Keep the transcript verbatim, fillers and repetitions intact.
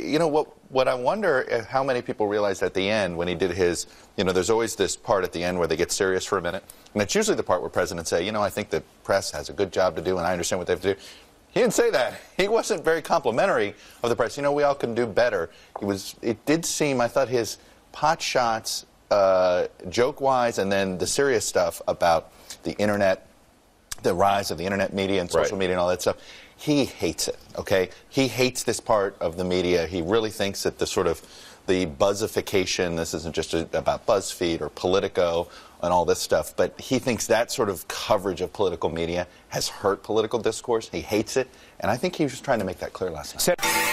you know, what what I wonder is how many people realized at the end when he did his, you know, there's always this part at the end where they get serious for a minute. And it's usually the part where presidents say, you know, I think the press has a good job to do and I understand what they have to do. He didn't say that. He wasn't very complimentary of the press. You know, we all can do better. He was, it did seem, I thought his pot shots, uh, joke-wise, and then the serious stuff about the internet, the rise of the internet media and social right. media and all that stuff, he hates it, okay? He hates this part of the media. He really thinks that the sort of the buzzification, this isn't just a, about BuzzFeed or Politico and all this stuff, but he thinks that sort of coverage of political media has hurt political discourse. He hates it, and I think he was trying to make that clear last night.